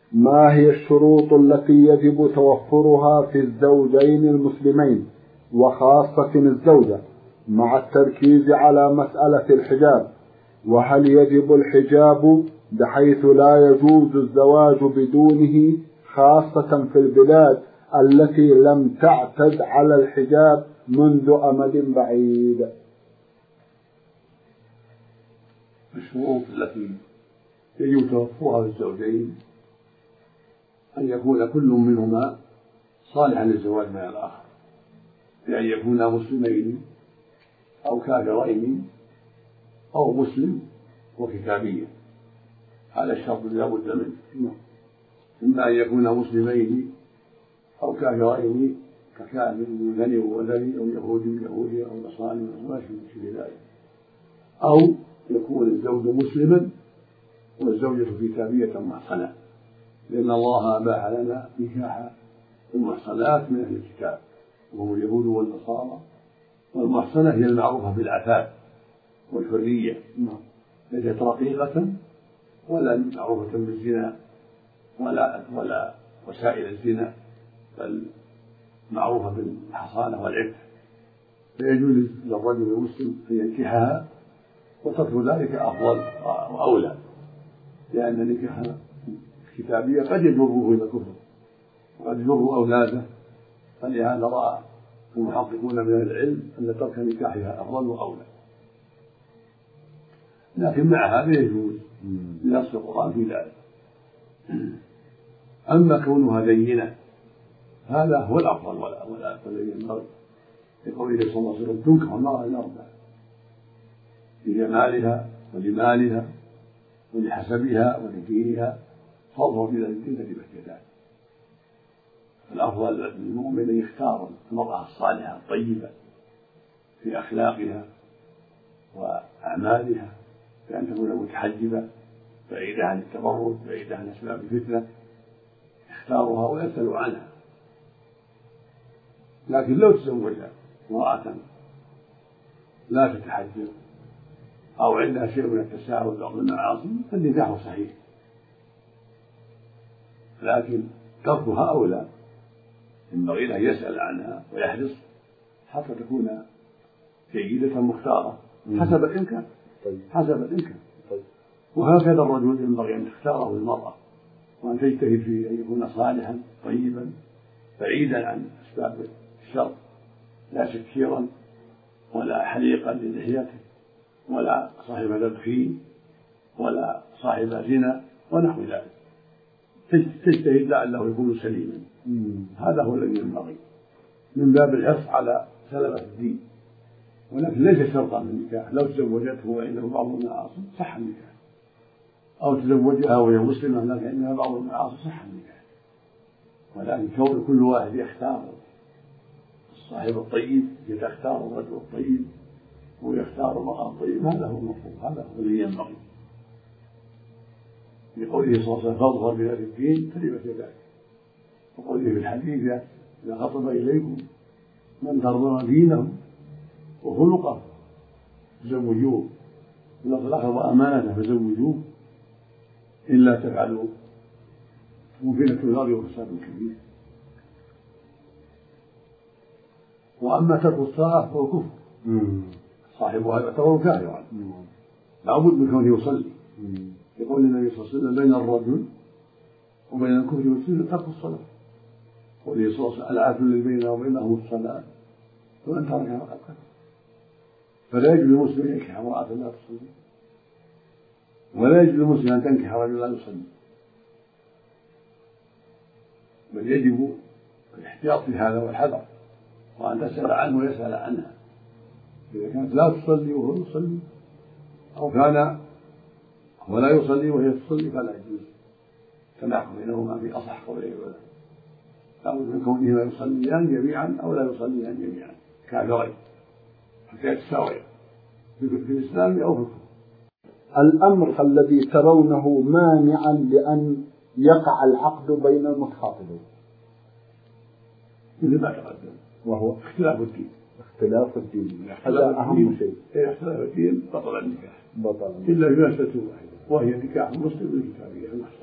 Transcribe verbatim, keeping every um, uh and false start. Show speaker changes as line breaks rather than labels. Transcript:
ما هي الشروط التي يجب توفرها في الزوجين المسلمين وخاصة الزوجة مع التركيز على مسألة الحجاب؟ وهل يجب الحجاب بحيث لا يجوز الزواج بدونه خاصة في البلاد التي لم تعتد على الحجاب منذ أمد بعيد؟
الشروط التي يجب توفرها في الزوجين أن يكون كل منهما صالحا للزواج من الآخر، بأن يكونا مسلمين أو كافرين أو مسلم وكتابيا، هذا الشرط لا بد منه. إما أن يكونا مسلمين أو كافرين ككافر وثني ووثني أو يهودي يهودي أو نصراني ونصراني في ذلك، أو يكون الزوج مسلما والزوجة كتابية محصنة، لأن الله أباح لنا نكاح المحصنات من أهل الكتاب وهم اليهود والنصارى، والمحصنة هي المعروفة بالعفاف والحرية، ليست رقيقة ولا معروفة بالزنا ولا ولا وسائل الزنا، بل معروفة بالحصانة والعفة، فيجوز للرجل المسلم أن ينكحها، وترك ذلك أفضل وأولى، لأن نكاح الكتابية قد يجره إلى الكفر وقد يجر أولاده، فلهذا رأى المحققون من العلم أن ترك نكاحها أفضل وأولى. لكن مع هذا يجوز لنص القرآن في ذلك. أما كونها دينة هذا هو الأفضل ولا ولا ينبغي، لقوله صلى الله عليه وسلم: تنكح المرأة لأربع: لجمالها ولمالها ولحسبها ولدينها، فاظهر في ذلك الدين تجب. الأفضل للمؤمن أن يختار المرأة الصالحة الطيبة في أخلاقها وأعمالها، بأن تكون متحجبة بعيدة عن التبرج بعيدة عن أسباب الفتنة، يختارها ويسأل عنها. لكن لو تزوج امرأة لا تتحجب أو عندها شيء من التساهل أو المعاصي فالنكاح صحيح، لكن تركها أولى، ينبغي له يسأل عنها ويحرص حتى تكون جيدة مختارة حسب الإمكان حسب الإمكان وهكذا الرجل ينبغي أن تختاره المرأة، وأن تجتهد في أن يكون صالحا طيبا بعيدا عن أسباب الشر، لا سكيرا ولا حليقا للحيته ولا صاحب تدخين ولا صاحب زنا ونحو ذلك، تجتهد لعله يكون سليما. هذا هو الذي ينبغي من باب الحرص على سلامة الدين، ولكن ليس شرطا من النكاح. لو تزوجته وعنده بعض المعاصي صح النكاح، أو تزوجها وهي مسلمة لكن عندها بعض المعاصي صح النكاح، ولكن كون كل واحد يختار الصاحب الطيب، يختار الرجل الطيب ويختار المرأة الطيب، هذا هو المطلوب، هذا هو الذي ينبغي، لقوله صلى الله عليه وسلم: فاظهر بذات الدين تربت يداك، وقوله في الحديث: إذا خطب إليكم من ترضون دينه وخلقه فزوجوه، ولقد أخذ أمانته فزوجوه، إلا تفعلوا فتنة الأرض وفساد كبير. وأما ترك الصلاة فهو كفر، صاحبها يعتبر كافرا، لابد من كونه يصلي، يقول النبي صلى الله عليه وسلم: بين الرجل وبين الكفر والشرك ترك الصلاة، قوله صلى الله عليه وسلم: العهد الذي بيننا وبينهم الصلاة وأن تركها فقد كفر. فلا يجوز للمسلم أن ينكح امرأة لا تصلي، ولا يجوز للمسلم أن تنكح رجلا لا يصلي، بل يجب الاحتياط في هذا والحذر، وأن تسأل عنه ويسأل عنها. إذا كانت لا تصلي وهو يصلي، أو كان ولا يصلي وهي تصلي، فلا يجوز التناقض بينهما في أصح قولي العلماء، لا بد من كونهما يصليان جميعا أو لا يصليان جميعا كافرين حتى يتساويا في الإسلام أو في الكفر.
الأمر الذي ترونه مانعا لأن يقع العقد بين المتخاطبين
مثل ما تقدم،
وهو
اختلاف الدين.
اختلاف الدين هذا أهم شيء.
اختلاف الدين بطل النكاح،
بطل
إلا في مسألة واحدة، وهي نكاح المسلم بالكتابية.